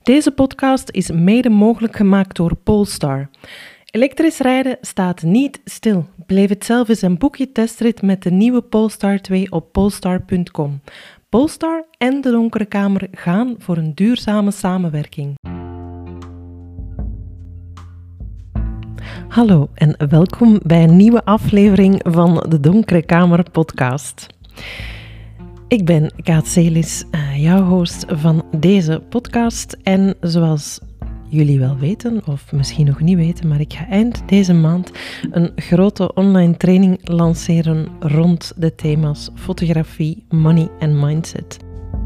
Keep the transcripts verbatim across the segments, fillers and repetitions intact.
Deze podcast is mede mogelijk gemaakt door Polestar. Elektrisch rijden staat niet stil. Beleef het zelf eens en boek je testrit met de nieuwe Polestar twee op polestar punt com. Polestar en de Donkere Kamer gaan voor een duurzame samenwerking. Hallo en welkom bij een nieuwe aflevering van de Donkere Kamer podcast. Ik ben Kaat Selis, jouw host van deze podcast en zoals jullie wel weten, of misschien nog niet weten, maar ik ga eind deze maand een grote online training lanceren rond de thema's fotografie, money en mindset.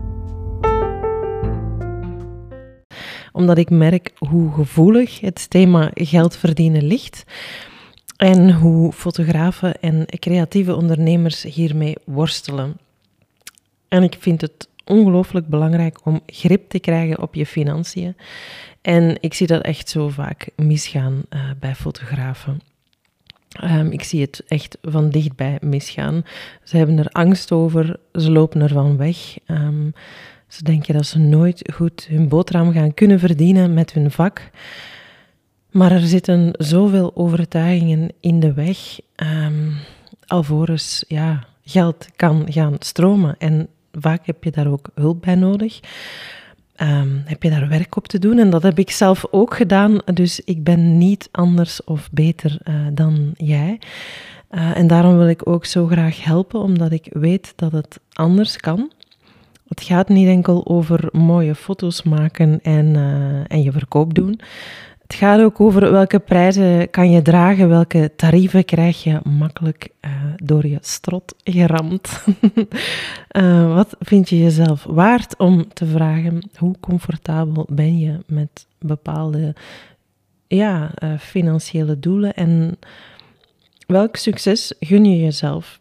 Omdat ik merk hoe gevoelig het thema geld verdienen ligt en hoe fotografen en creatieve ondernemers hiermee worstelen. En ik vind het ongelooflijk belangrijk om grip te krijgen op je financiën. En ik zie dat echt zo vaak misgaan uh, bij fotografen. Um, ik zie het echt van dichtbij misgaan. Ze hebben er angst over, ze lopen ervan weg. Um, ze denken dat ze nooit goed hun boterham gaan kunnen verdienen met hun vak. Maar er zitten zoveel overtuigingen in de weg, um, alvorens ja, geld kan gaan stromen. En vaak heb je daar ook hulp bij nodig. Um, heb je daar werk op te doen? En dat heb ik zelf ook gedaan. Dus ik ben niet anders of beter uh, dan jij. Uh, en daarom wil ik ook zo graag helpen, omdat ik weet dat het anders kan. Het gaat niet enkel over mooie foto's maken en, uh, en je verkoop doen. Het gaat ook over welke prijzen kan je dragen, welke tarieven krijg je makkelijk uh, door je strot geramd. uh, wat vind je jezelf waard om te vragen? Hoe comfortabel ben je met bepaalde ja, uh, financiële doelen? En welk succes gun je jezelf?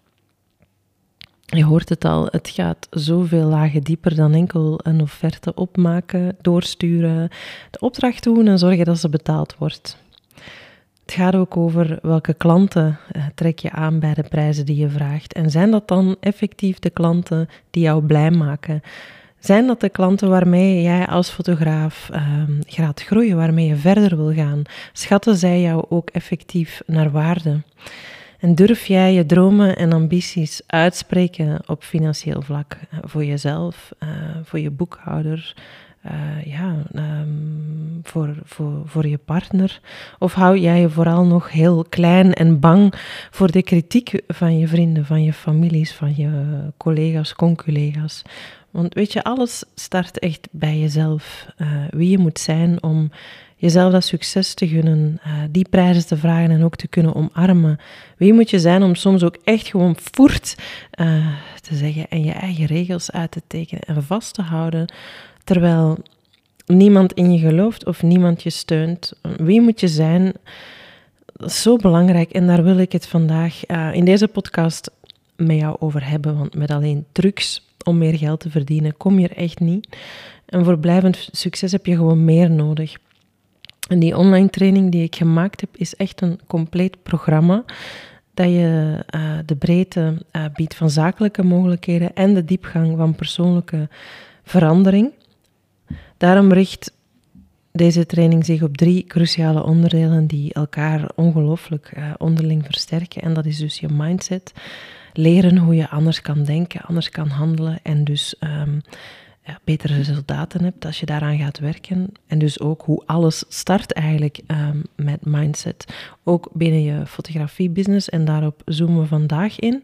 Je hoort het al, het gaat zoveel lagen dieper dan enkel een offerte opmaken, doorsturen, de opdracht doen en zorgen dat ze betaald wordt. Het gaat ook over welke klanten eh, trek je aan bij de prijzen die je vraagt. En zijn dat dan effectief de klanten die jou blij maken? Zijn dat de klanten waarmee jij als fotograaf eh, gaat groeien, waarmee je verder wil gaan? Schatten zij jou ook effectief naar waarde? En durf jij je dromen en ambities uitspreken op financieel vlak? Voor jezelf, uh, voor je boekhouder, uh, ja, um, voor, voor, voor je partner? Of hou jij je vooral nog heel klein en bang voor de kritiek van je vrienden, van je families, van je collega's, conculega's? Want weet je, alles start echt bij jezelf. Uh, wie je moet zijn om jezelf dat succes te gunnen, uh, die prijzen te vragen en ook te kunnen omarmen. Wie moet je zijn om soms ook echt gewoon voert uh, te zeggen en je eigen regels uit te tekenen en vast te houden, terwijl niemand in je gelooft of niemand je steunt. Wie moet je zijn? Dat is zo belangrijk en daar wil ik het vandaag uh, in deze podcast met jou over hebben, want met alleen trucs om meer geld te verdienen kom je er echt niet. En voor blijvend succes heb je gewoon meer nodig. En die online training die ik gemaakt heb, is echt een compleet programma dat je uh, de breedte uh, biedt van zakelijke mogelijkheden en de diepgang van persoonlijke verandering. Daarom richt deze training zich op drie cruciale onderdelen die elkaar ongelooflijk uh, onderling versterken. En dat is dus je mindset, leren hoe je anders kan denken, anders kan handelen en dus Um, Ja, betere resultaten hebt als je daaraan gaat werken. En dus ook hoe alles start eigenlijk um, met mindset. Ook binnen je fotografiebusiness en daarop zoomen we vandaag in.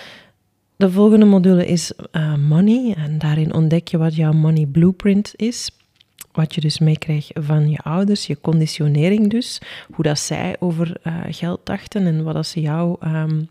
De volgende module is uh, money en daarin ontdek je wat jouw money blueprint is. Wat je dus meekrijgt van je ouders, je conditionering dus. Hoe dat zij over uh, geld dachten en wat dat ze jou Um,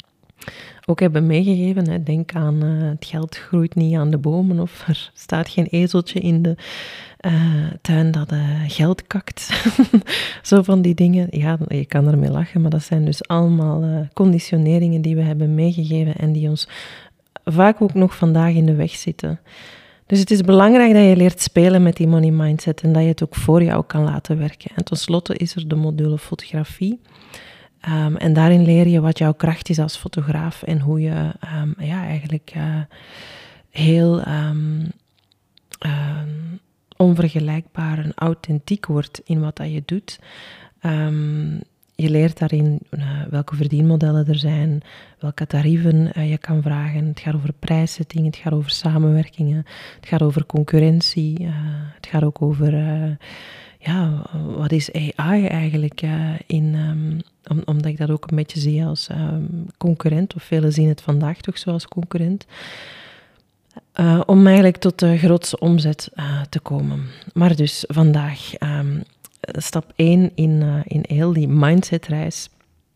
ook hebben meegegeven. Hè. Denk aan uh, het geld groeit niet aan de bomen of er staat geen ezeltje in de uh, tuin dat uh, geld kakt. Zo van die dingen. Ja, je kan ermee lachen, maar dat zijn dus allemaal uh, conditioneringen die we hebben meegegeven en die ons vaak ook nog vandaag in de weg zitten. Dus het is belangrijk dat je leert spelen met die money mindset en dat je het ook voor jou kan laten werken. En tenslotte is er de module fotografie. Um, en daarin leer je wat jouw kracht is als fotograaf en hoe je um, ja, eigenlijk uh, heel um, um, onvergelijkbaar en authentiek wordt in wat dat je doet. Um, je leert daarin uh, welke verdienmodellen er zijn, welke tarieven uh, je kan vragen. Het gaat over prijszetting, het gaat over samenwerkingen, het gaat over concurrentie, uh, het gaat ook over... Uh, ja, wat is A I eigenlijk? Uh, in, um, om, omdat ik dat ook een beetje zie als um, concurrent, of velen zien het vandaag toch zo als concurrent. Uh, om eigenlijk tot de grootste omzet uh, te komen. Maar dus vandaag, um, stap één in, uh, in heel die mindsetreis.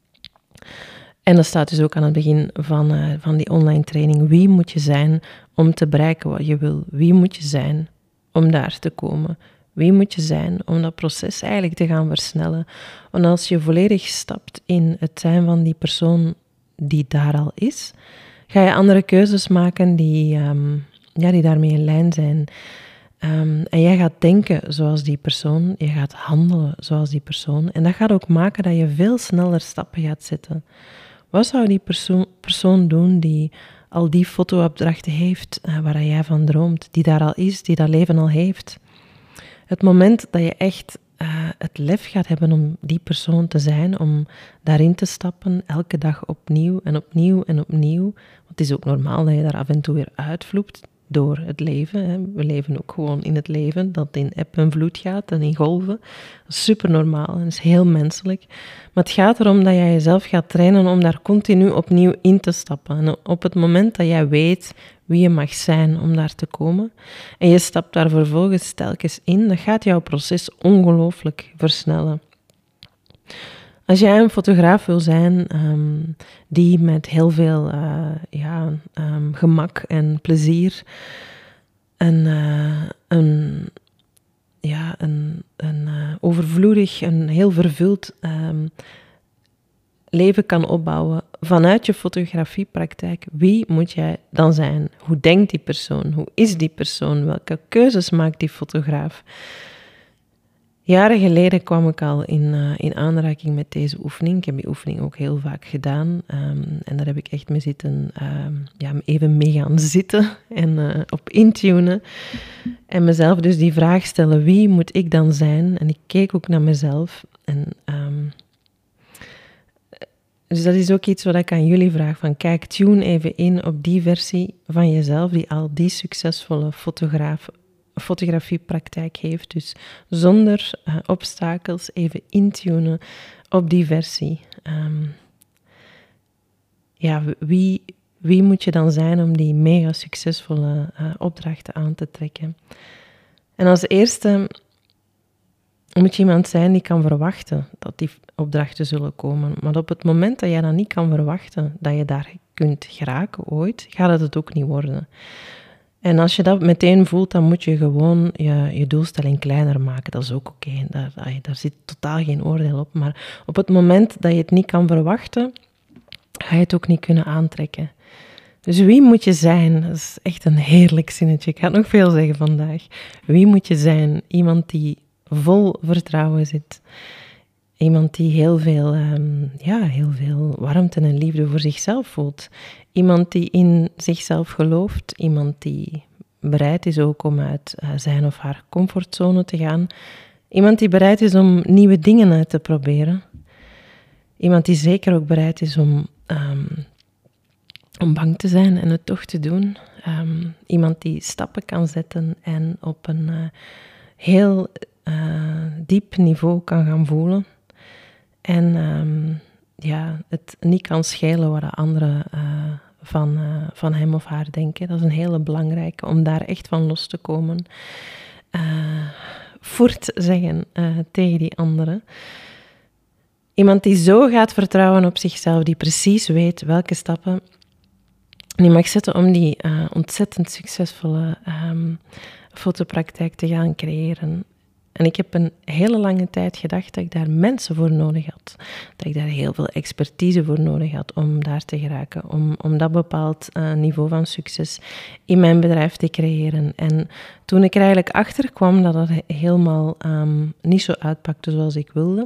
En dat staat dus ook aan het begin van, uh, van die online training. Wie moet je zijn om te bereiken wat je wil? Wie moet je zijn om daar te komen? Wie moet je zijn om dat proces eigenlijk te gaan versnellen? Want als je volledig stapt in het zijn van die persoon die daar al is, ga je andere keuzes maken die, um, ja, die daarmee in lijn zijn. Um, en jij gaat denken zoals die persoon, je gaat handelen zoals die persoon. En dat gaat ook maken dat je veel sneller stappen gaat zetten. Wat zou die persoon, persoon doen die al die fotoopdrachten heeft, uh, waar jij van droomt, die daar al is, die dat leven al heeft? Het moment dat je echt uh, het lef gaat hebben om die persoon te zijn, om daarin te stappen, elke dag opnieuw en opnieuw en opnieuw. Want het is ook normaal dat je daar af en toe weer uitvloept door het leven. Hè. We leven ook gewoon in het leven, dat in eb en vloed gaat en in golven. Dat is super normaal en is heel menselijk. Maar het gaat erom dat jij jezelf gaat trainen om daar continu opnieuw in te stappen. En op het moment dat jij weet wie je mag zijn om daar te komen, en je stapt daar vervolgens telkens in, dan gaat jouw proces ongelooflijk versnellen. Als jij een fotograaf wil zijn um, die met heel veel uh, ja, um, gemak en plezier en uh, een, ja, een, een uh, overvloedig, een heel vervuld um, leven kan opbouwen vanuit je fotografiepraktijk, wie moet jij dan zijn? Hoe denkt die persoon? Hoe is die persoon? Welke keuzes maakt die fotograaf? Jaren geleden kwam ik al in, uh, in aanraking met deze oefening. Ik heb die oefening ook heel vaak gedaan. Um, en daar heb ik echt mee zitten, um, ja, even mee gaan zitten en uh, op intunen. En mezelf dus die vraag stellen, wie moet ik dan zijn? En ik keek ook naar mezelf. En, um, dus dat is ook iets wat ik aan jullie vraag. Van kijk, tune even in op die versie van jezelf, die al die succesvolle fotograaf fotografiepraktijk heeft. Dus zonder uh, obstakels even intunen op die versie. Um, ja, wie, wie moet je dan zijn om die mega succesvolle uh, opdrachten aan te trekken? En als eerste moet je iemand zijn die kan verwachten dat die opdrachten zullen komen. Maar op het moment dat jij dat niet kan verwachten, dat je daar kunt geraken ooit, gaat het het ook niet worden. En als je dat meteen voelt, dan moet je gewoon je, je doelstelling kleiner maken. Dat is ook oké. Okay. Daar, daar zit totaal geen oordeel op. Maar op het moment dat je het niet kan verwachten, ga je het ook niet kunnen aantrekken. Dus wie moet je zijn? Dat is echt een heerlijk zinnetje. Ik ga nog veel zeggen vandaag. Wie moet je zijn? Iemand die vol vertrouwen zit. Iemand die heel veel, um, ja, heel veel warmte en liefde voor zichzelf voelt. Iemand die in zichzelf gelooft. Iemand die bereid is ook om uit uh, zijn of haar comfortzone te gaan. Iemand die bereid is om nieuwe dingen uit te proberen. Iemand die zeker ook bereid is om, um, om bang te zijn en het toch te doen. Um, iemand die stappen kan zetten en op een uh, heel uh, diep niveau kan gaan voelen. En um, ja, het niet kan schelen wat de anderen uh, van, uh, van hem of haar denken. Dat is een hele belangrijke, om daar echt van los te komen. Uh, voort zeggen uh, tegen die anderen. Iemand die zo gaat vertrouwen op zichzelf, die precies weet welke stappen die mag zetten om die uh, ontzettend succesvolle um, fotopraktijk te gaan creëren. En ik heb een hele lange tijd gedacht dat ik daar mensen voor nodig had. Dat ik daar heel veel expertise voor nodig had om daar te geraken. Om, om dat bepaald uh, niveau van succes in mijn bedrijf te creëren. En toen ik er eigenlijk achter kwam dat het helemaal um, niet zo uitpakte zoals ik wilde,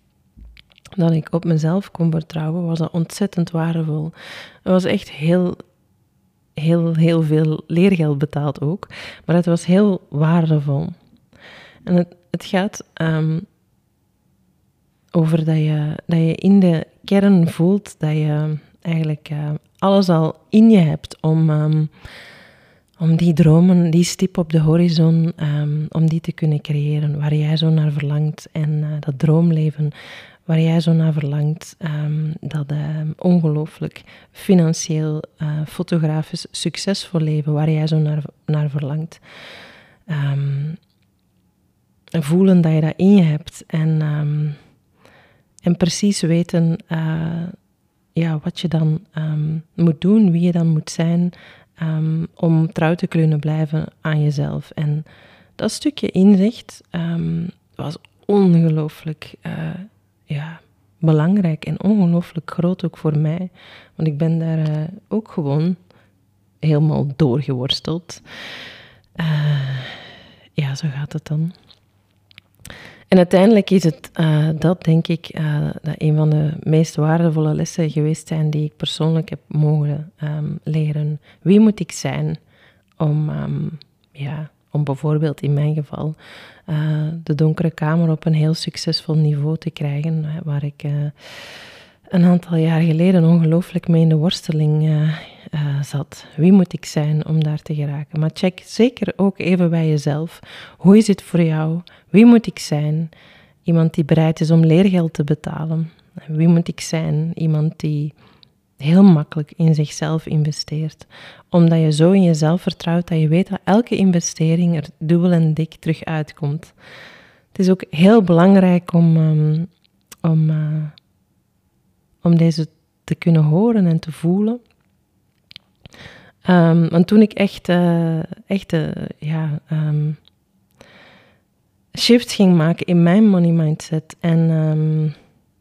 dat ik op mezelf kon vertrouwen, was dat ontzettend waardevol. Het was echt heel, heel, heel veel leergeld betaald ook. Maar het was heel waardevol. En het, het gaat um, over dat je, dat je in de kern voelt dat je eigenlijk uh, alles al in je hebt om, um, om die dromen, die stip op de horizon, um, om die te kunnen creëren waar jij zo naar verlangt. En uh, dat droomleven waar jij zo naar verlangt, um, dat uh, ongelooflijk financieel, uh, fotografisch succesvol leven waar jij zo naar, naar verlangt. Um, voelen dat je dat in je hebt en, um, en precies weten uh, ja, wat je dan um, moet doen, wie je dan moet zijn um, om trouw te kunnen blijven aan jezelf. En dat stukje inzicht um, was ongelooflijk uh, ja, belangrijk en ongelooflijk groot ook voor mij. Want ik ben daar uh, ook gewoon helemaal doorgeworsteld. Uh, ja, zo gaat het dan. En uiteindelijk is het uh, dat, denk ik, uh, dat een van de meest waardevolle lessen geweest zijn die ik persoonlijk heb mogen um, leren. Wie moet ik zijn om, um, ja, om bijvoorbeeld in mijn geval uh, de donkere kamer op een heel succesvol niveau te krijgen, waar ik uh, een aantal jaar geleden ongelooflijk mee in de worsteling uh, uh, zat. Wie moet ik zijn om daar te geraken? Maar check zeker ook even bij jezelf. Hoe is het voor jou? Wie moet ik zijn? Iemand die bereid is om leergeld te betalen. Wie moet ik zijn? Iemand die heel makkelijk in zichzelf investeert. Omdat je zo in jezelf vertrouwt dat je weet dat elke investering er dubbel en dik terug uitkomt. Het is ook heel belangrijk om, um, om, uh, om deze te kunnen horen en te voelen. Um, want toen ik echt, uh, echt uh, ja, um, shift ging maken in mijn money mindset en, um,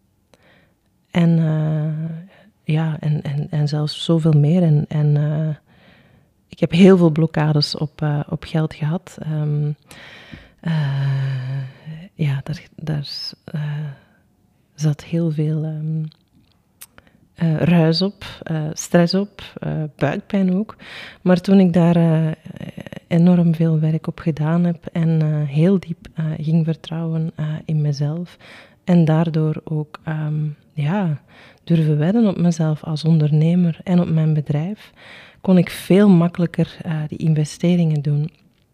en, uh, ja, en, en, en zelfs zoveel meer. En, en uh, ik heb heel veel blokkades op, uh, op geld gehad. Um, uh, ja, daar, daar uh, zat heel veel um, uh, ruis op, uh, stress op, uh, buikpijn ook. Maar toen ik daar uh, enorm veel werk op gedaan heb en uh, heel diep uh, ging vertrouwen uh, in mezelf en daardoor ook um, ja, durven wedden op mezelf als ondernemer en op mijn bedrijf, kon ik veel makkelijker uh, die investeringen doen.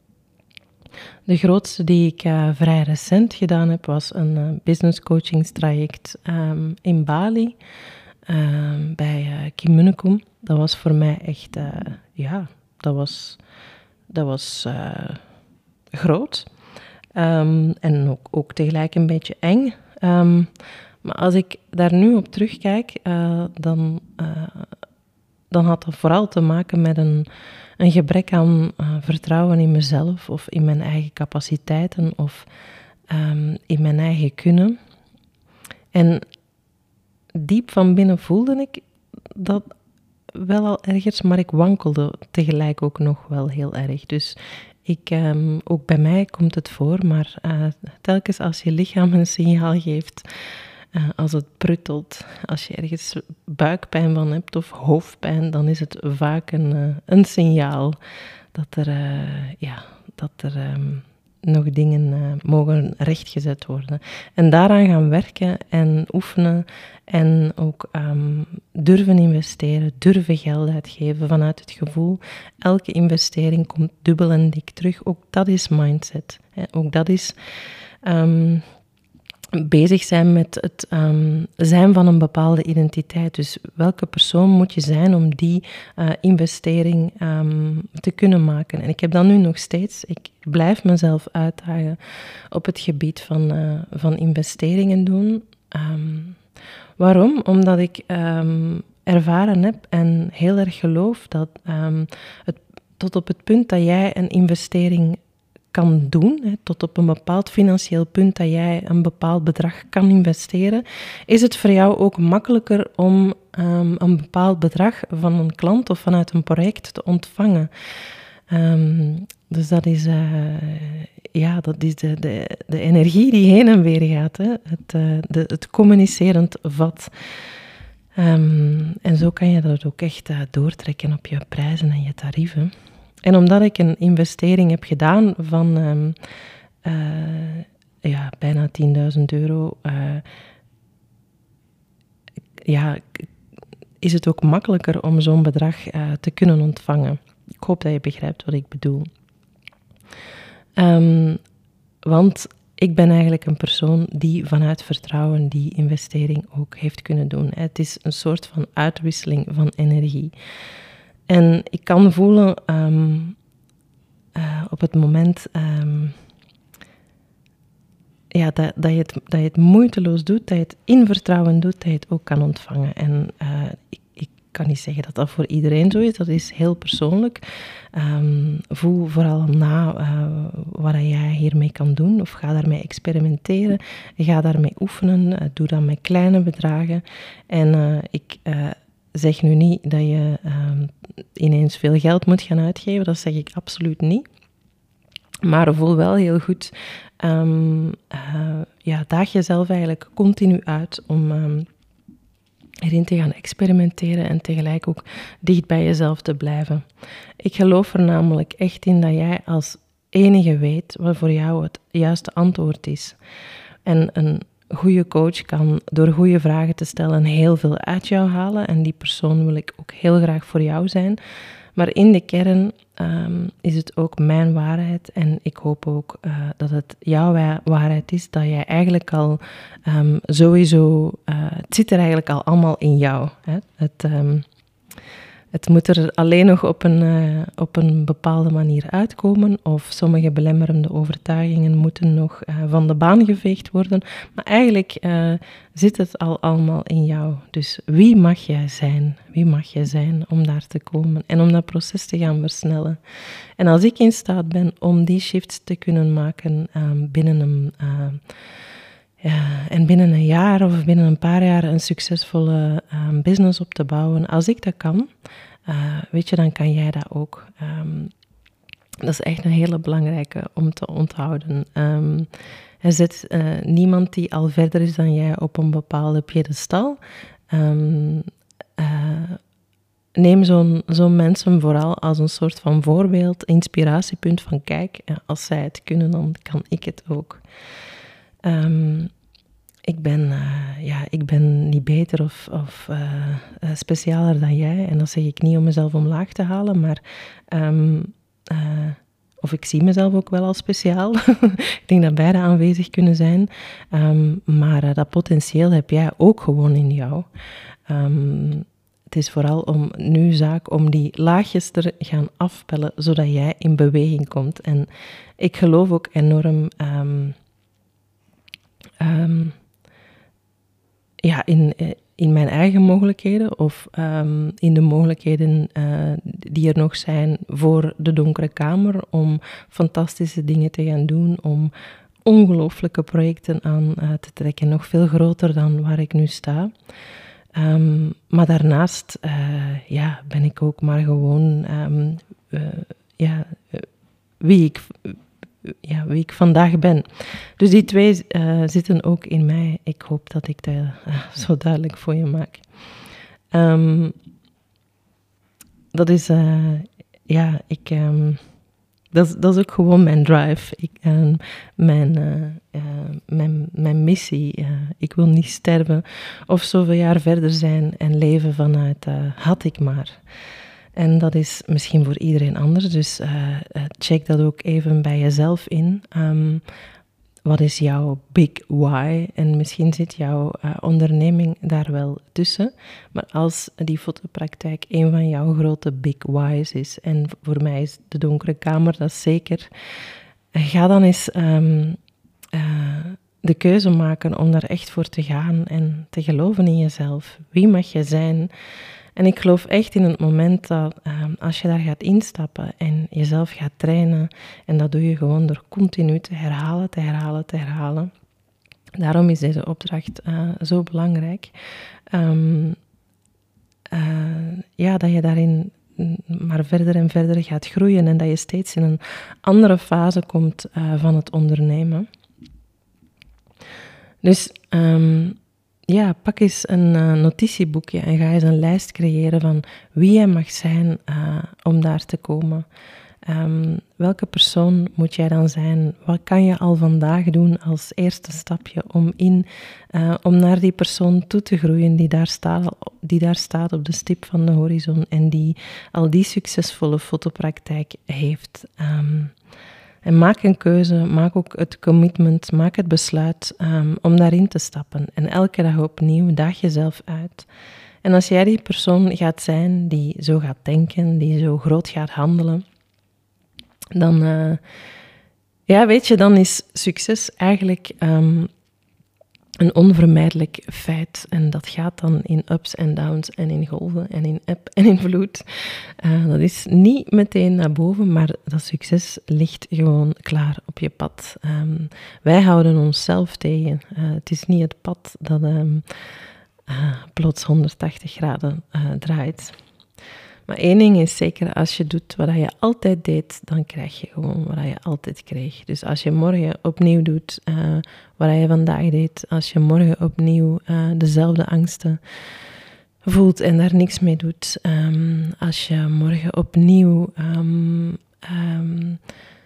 De grootste die ik uh, vrij recent gedaan heb, was een uh, business coachingstraject um, in Bali, uh, bij uh, Kim Munnekom. Dat was voor mij echt, uh, ja, dat was, dat was uh, groot. Um, en ook, ook tegelijk een beetje eng. Um, maar als ik daar nu op terugkijk, uh, dan, uh, dan had dat vooral te maken met een, een gebrek aan uh, vertrouwen in mezelf of in mijn eigen capaciteiten of um, in mijn eigen kunnen. En diep van binnen voelde ik dat wel al ergens, maar ik wankelde tegelijk ook nog wel heel erg. Dus ik, um, ook bij mij komt het voor, maar uh, telkens als je lichaam een signaal geeft, uh, als het pruttelt, als je ergens buikpijn van hebt of hoofdpijn, dan is het vaak een, uh, een signaal dat er, uh, ja, dat er um, nog dingen uh, mogen rechtgezet worden. En daaraan gaan werken en oefenen en ook um, durven investeren, durven geld uitgeven vanuit het gevoel. Elke investering komt dubbel en dik terug. Ook dat is mindset. Hè. Ook dat is um, bezig zijn met het um, zijn van een bepaalde identiteit. Dus welke persoon moet je zijn om die uh, investering um, te kunnen maken? En ik heb dat nu nog steeds. Ik blijf mezelf uitdagen op het gebied van, uh, van investeringen doen. Um, waarom? Omdat ik um, ervaren heb en heel erg geloof dat um, het, tot op het punt dat jij een investering kan doen, hè, tot op een bepaald financieel punt dat jij een bepaald bedrag kan investeren, is het voor jou ook makkelijker om um, een bepaald bedrag van een klant of vanuit een project te ontvangen. Um, dus dat is, uh, ja, dat is de, de, de energie die heen en weer gaat, hè, het, uh, de, het communicerend vat. Um, en zo kan je dat ook echt uh, doortrekken op je prijzen en je tarieven. En omdat ik een investering heb gedaan van um, uh, ja, bijna tienduizend euro, uh, ja, is het ook makkelijker om zo'n bedrag uh, te kunnen ontvangen. Ik hoop dat je begrijpt wat ik bedoel. Um, want ik ben eigenlijk een persoon die vanuit vertrouwen die investering ook heeft kunnen doen. Het is een soort van uitwisseling van energie. En ik kan voelen um, uh, op het moment um, ja, dat, dat, je het, dat je het moeiteloos doet, dat je het in vertrouwen doet, dat je het ook kan ontvangen. En uh, ik, ik kan niet zeggen dat dat voor iedereen zo is, dat is heel persoonlijk. Um, voel vooral na uh, wat jij hiermee kan doen, of ga daarmee experimenteren, ga daarmee oefenen, uh, doe dat met kleine bedragen. En uh, ik uh, zeg nu niet dat je uh, ineens veel geld moet gaan uitgeven, dat zeg ik absoluut niet. Maar voel wel heel goed, um, uh, ja, daag jezelf eigenlijk continu uit om um, erin te gaan experimenteren en tegelijk ook dicht bij jezelf te blijven. Ik geloof er namelijk echt in dat jij als enige weet wat voor jou het juiste antwoord is. En een goede coach kan door goede vragen te stellen heel veel uit jou halen en die persoon wil ik ook heel graag voor jou zijn. Maar in de kern um, is het ook mijn waarheid en ik hoop ook uh, dat het jouw wa- waarheid is, dat jij eigenlijk al um, sowieso, uh, het zit er eigenlijk al allemaal in jou. Hè? Het, um, het moet er alleen nog op een, uh, op een bepaalde manier uitkomen of sommige belemmerende overtuigingen moeten nog uh, van de baan geveegd worden. Maar eigenlijk uh, zit het al allemaal in jou. Dus wie mag jij zijn? Wie mag jij zijn om daar te komen en om dat proces te gaan versnellen? En als ik in staat ben om die shifts te kunnen maken um, binnen een... Uh, Ja, en binnen een jaar of binnen een paar jaar een succesvolle um, business op te bouwen. Als ik dat kan, uh, weet je, dan kan jij dat ook. Um, dat is echt een hele belangrijke om te onthouden. Um, er zit uh, niemand die al verder is dan jij op een bepaalde piedestal. Um, uh, neem zo'n, zo'n mensen vooral als een soort van voorbeeld, inspiratiepunt van kijk, als zij het kunnen, dan kan ik het ook. Um, ik, ben, uh, ja, ik ben niet beter of, of uh, uh, specialer dan jij. En dat zeg ik niet om mezelf omlaag te halen, maar... Um, uh, of ik zie mezelf ook wel als speciaal. Ik denk dat beide aanwezig kunnen zijn. Um, maar uh, dat potentieel heb jij ook gewoon in jou. Um, het is vooral om nu zaak om die laagjes te gaan afpellen, zodat jij in beweging komt. En ik geloof ook enorm... Um, Um, ja, in, in mijn eigen mogelijkheden of um, in de mogelijkheden uh, die er nog zijn voor de donkere kamer om fantastische dingen te gaan doen, om ongelooflijke projecten aan uh, te trekken, nog veel groter dan waar ik nu sta. Um, maar daarnaast uh, ja, ben ik ook maar gewoon um, uh, ja, uh, wie ik... Ja, wie ik vandaag ben. Dus die twee uh, zitten ook in mij. Ik hoop dat ik dat uh, zo duidelijk voor je maak. Um, dat is, uh, ja, ik, um, dat, is, dat is ook gewoon mijn drive. Ik, um, mijn, uh, uh, mijn, mijn missie. Uh, ik wil niet sterven of zoveel jaar verder zijn en leven vanuit uh, had ik maar. En dat is misschien voor iedereen anders, dus uh, check dat ook even bij jezelf in. Um, wat is jouw big why? En misschien zit jouw uh, onderneming daar wel tussen. Maar als die fotopraktijk een van jouw grote big why's is, en voor mij is de donkere kamer dat zeker, ga dan eens um, uh, de keuze maken om daar echt voor te gaan en te geloven in jezelf. Wie mag je zijn? En ik geloof echt in het moment dat um, als je daar gaat instappen en jezelf gaat trainen, en dat doe je gewoon door continu te herhalen, te herhalen, te herhalen. Daarom is deze opdracht uh, zo belangrijk. Um, uh, ja, dat je daarin maar verder en verder gaat groeien en dat je steeds in een andere fase komt uh, van het ondernemen. Dus... Um, Ja, pak eens een uh, notitieboekje en ga eens een lijst creëren van wie jij mag zijn uh, om daar te komen. Um, welke persoon moet jij dan zijn? Wat kan je al vandaag doen als eerste stapje om, in, uh, om naar die persoon toe te groeien die daar, staat, die daar staat op de stip van de horizon en die al die succesvolle fotopraktijk heeft? Um, en maak een keuze, maak ook het commitment, maak het besluit um, om daarin te stappen. En elke dag opnieuw daag jezelf uit. En als jij die persoon gaat zijn die zo gaat denken, die zo groot gaat handelen, dan, uh, ja, weet je, dan is succes eigenlijk um, een onvermijdelijk feit. En dat gaat dan in ups en downs en in golven en in eb en in vloed. Uh, dat is niet meteen naar boven, maar dat succes ligt gewoon klaar op je pad. Um, wij houden onszelf tegen. Uh, het is niet het pad dat um, uh, plots honderdtachtig graden uh, draait. Maar één ding is zeker, als je doet wat je altijd deed, dan krijg je gewoon wat je altijd kreeg. Dus als je morgen opnieuw doet uh, wat je vandaag deed, als je morgen opnieuw uh, dezelfde angsten voelt en daar niks mee doet, um, als je morgen opnieuw um, um,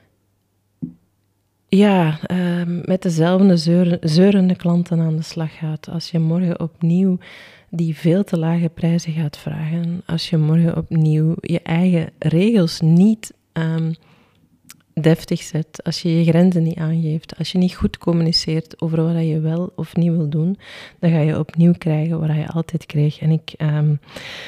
ja, um, met dezelfde zeur, zeurende klanten aan de slag gaat, als je morgen opnieuw die veel te lage prijzen gaat vragen, als je morgen opnieuw je eigen regels niet um, deftig zet, als je je grenzen niet aangeeft, als je niet goed communiceert over wat je wel of niet wil doen, dan ga je opnieuw krijgen wat je altijd kreeg. En ik um,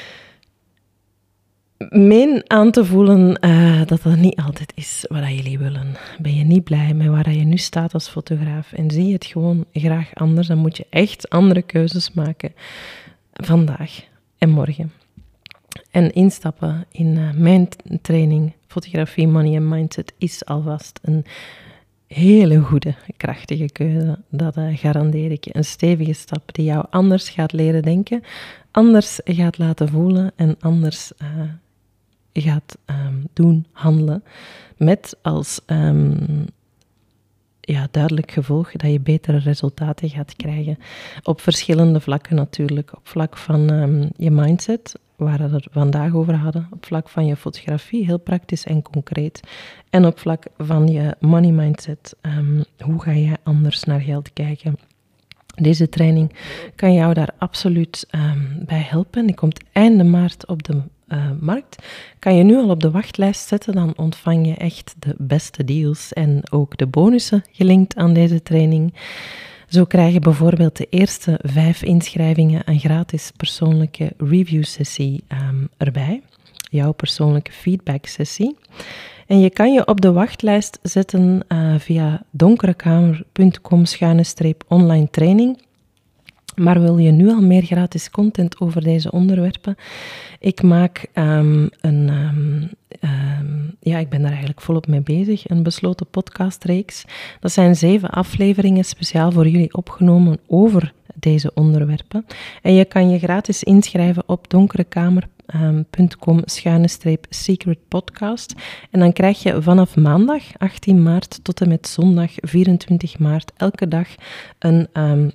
meen aan te voelen uh, dat dat niet altijd is wat jullie willen. Ben je niet blij met waar je nu staat als fotograaf en zie je het gewoon graag anders, dan moet je echt andere keuzes maken. Vandaag en morgen. En instappen in uh, mijn training Fotografie, Money en Mindset is alvast een hele goede, krachtige keuze. Dat uh, garandeer ik je. Een stevige stap die jou anders gaat leren denken, anders gaat laten voelen en anders uh, gaat um, doen, handelen. Met als Um, Ja, duidelijk gevolg dat je betere resultaten gaat krijgen. Op verschillende vlakken natuurlijk. Op vlak van um, je mindset, waar we het vandaag over hadden. Op vlak van je fotografie, heel praktisch en concreet. En op vlak van je money mindset. Um, hoe ga jij anders naar geld kijken? Deze training kan jou daar absoluut um, bij helpen. Die komt einde maart op de Uh, markt. Kan je nu al op de wachtlijst zetten, dan ontvang je echt de beste deals en ook de bonussen gelinkt aan deze training. Zo krijg je bijvoorbeeld de eerste vijf inschrijvingen een gratis persoonlijke review sessie um, erbij. Jouw persoonlijke feedback sessie. En je kan je op de wachtlijst zetten uh, via donkerekamer punt com schuine streep online training. Maar wil je nu al meer gratis content over deze onderwerpen? Ik maak um, een, um, um, ja, ik ben daar eigenlijk volop mee bezig, een besloten podcastreeks. Dat zijn zeven afleveringen speciaal voor jullie opgenomen over deze onderwerpen. En je kan je gratis inschrijven op donkerekamer punt com schuine streep secret podcast. En dan krijg je vanaf maandag achttien maart tot en met zondag vierentwintig maart elke dag een Um,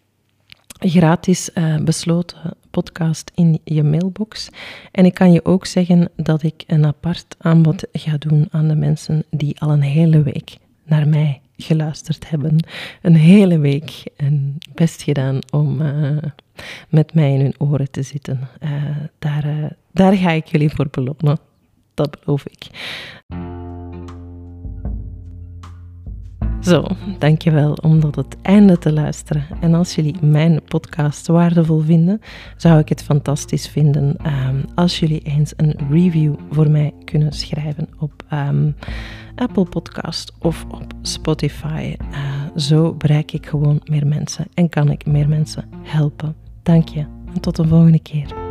gratis uh, besloten podcast in je mailbox. En ik kan je ook zeggen dat ik een apart aanbod ga doen aan de mensen die al een hele week naar mij geluisterd hebben. Een hele week. En best gedaan om uh, met mij in hun oren te zitten. Uh, daar, uh, daar ga ik jullie voor belonen. Dat beloof ik. Zo, dankjewel om tot het einde te luisteren. En als jullie mijn podcast waardevol vinden, zou ik het fantastisch vinden um, als jullie eens een review voor mij kunnen schrijven op um, Apple Podcast of op Spotify. Uh, zo bereik ik gewoon meer mensen en kan ik meer mensen helpen. Dank je en tot de volgende keer.